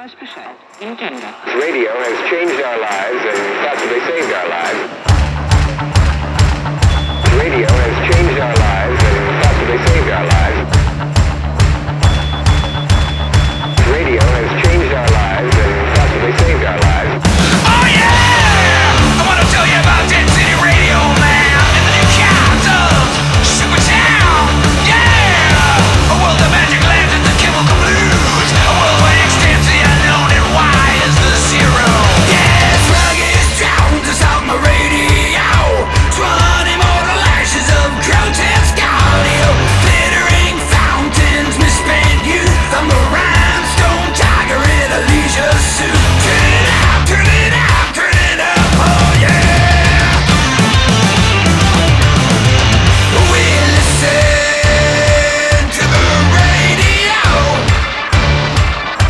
Weiß Bescheid. Nintendo. Radio has changed our lives and possibly saved our lives. Radio has changed our lives and possibly saved our lives.